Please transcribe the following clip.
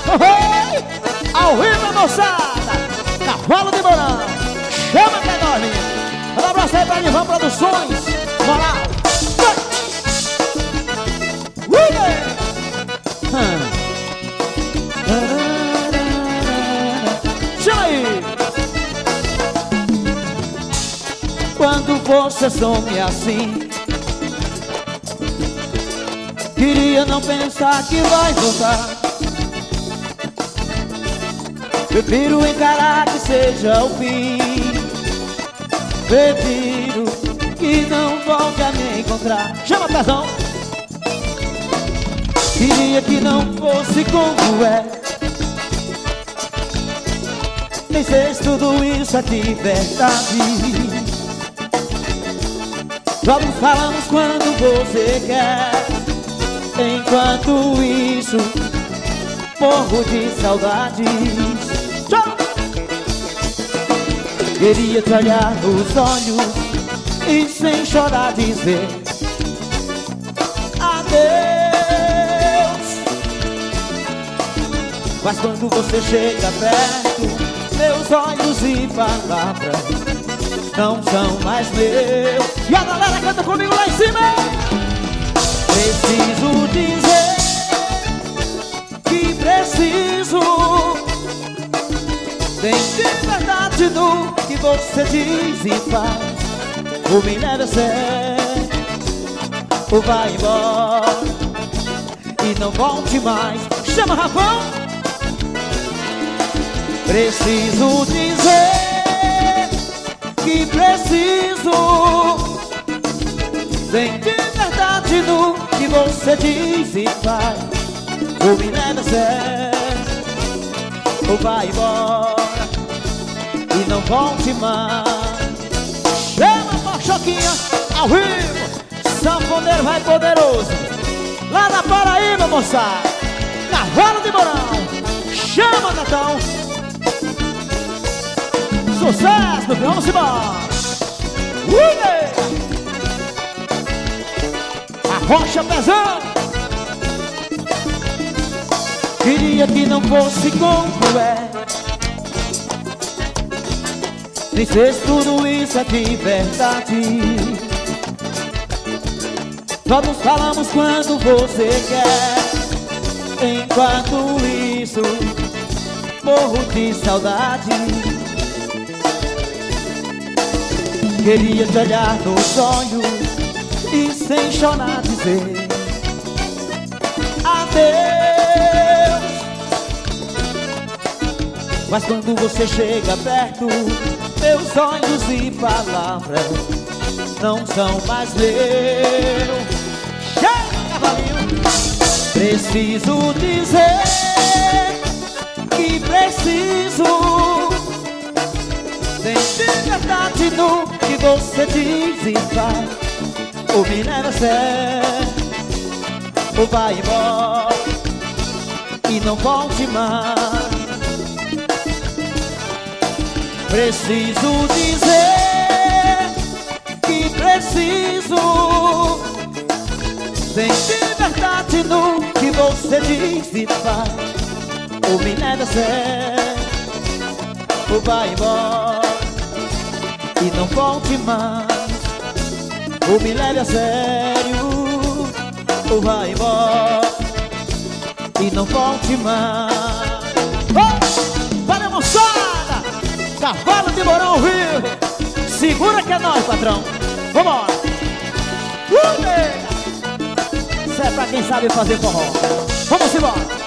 Oi! Ao vivo, moçada! Cavalo de Mourão! Chama que é nós, menino! Manda um abraço aí pra Nivan Produções! Moral! Chama aí! Quando você some assim, queria não pensar que vai voltar. Prefiro encarar que seja o fim. Prefiro que não volte a me encontrar. Chama, pezão! Queria que não fosse como é. Nem sei se tudo isso é de verdade. Só nos falamos quando você quer. Enquanto isso, morro de saudades. Queria te olhar nos olhos e sem chorar dizer adeus. Mas quando você chega perto, meus olhos e palavras não são mais meus. E a galera canta comigo lá em cima. Preciso dizer que preciso. Tem de verdade no que você diz e faz. Ou me leva a sério, ou vai embora e não volte mais. Chama, Rafão! Preciso dizer que preciso. Tem de verdade no que você diz e faz. Ou me leva a sério, ou vai embora e não volte mais. Chama, Pachoquinha, ao vivo. Sanfoneiro vai poderoso, lá na Paraíba, moçada. Cavalo de Mourão. Chama, Natão. Sucesso, meu filho, vamos embora. Arrocha, pezão. Queria que não fosse como é. Nem sei se tudo isso é de verdade. Só nos falamos quando você quer. Enquanto isso, morro de saudade. Queria te olhar nos olhos e sem chorar dizer adeus. Mas quando você chega perto, meus olhos e palavras não são mais meus. Chega, cavalinho! Preciso dizer que preciso. Tem de verdade no que você diz e faz. Ou me leva a sério, ou vai embora e não volte mais. Preciso dizer que preciso. Tem de verdade no que você diz e faz. Ou me leva a sério, ou vai embora e não volte mais. Ou me leve a sério, ou vai embora e não volte mais. Oh, para, moçada! Cavalo de Mourão, Rio. Segura que é nóis, patrão. Vambora. Isso é pra quem sabe fazer forró. Vamos embora.